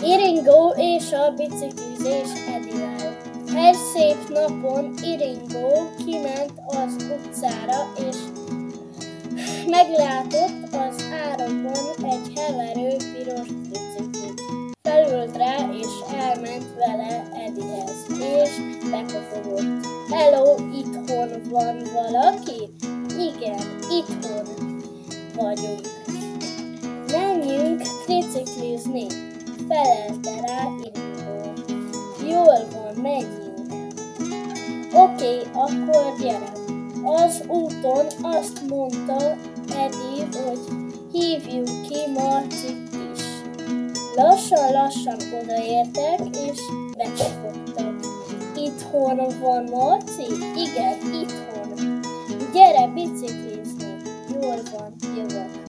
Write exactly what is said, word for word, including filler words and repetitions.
Iringó és a biciklizés Edivel. Egy szép napon Iringó kiment az utcára, és meglátott az árokon egy heverő piros biciklit. Felült rá, és elment vele Edihez, és bekopogott. Hello, itthon van valaki? Igen, itthon vagyunk. Menjünk triciklizni, felelte rá Iringó. Jól van, menjünk. Oké, akkor gyere. Az úton azt mondta Edi, hogy hívjuk ki Marcit is. Lassan-lassan odaértek, és bekopogtak. Itthon van Marci? Igen, itthon. Gyere biciklizni. Jól van, jövök.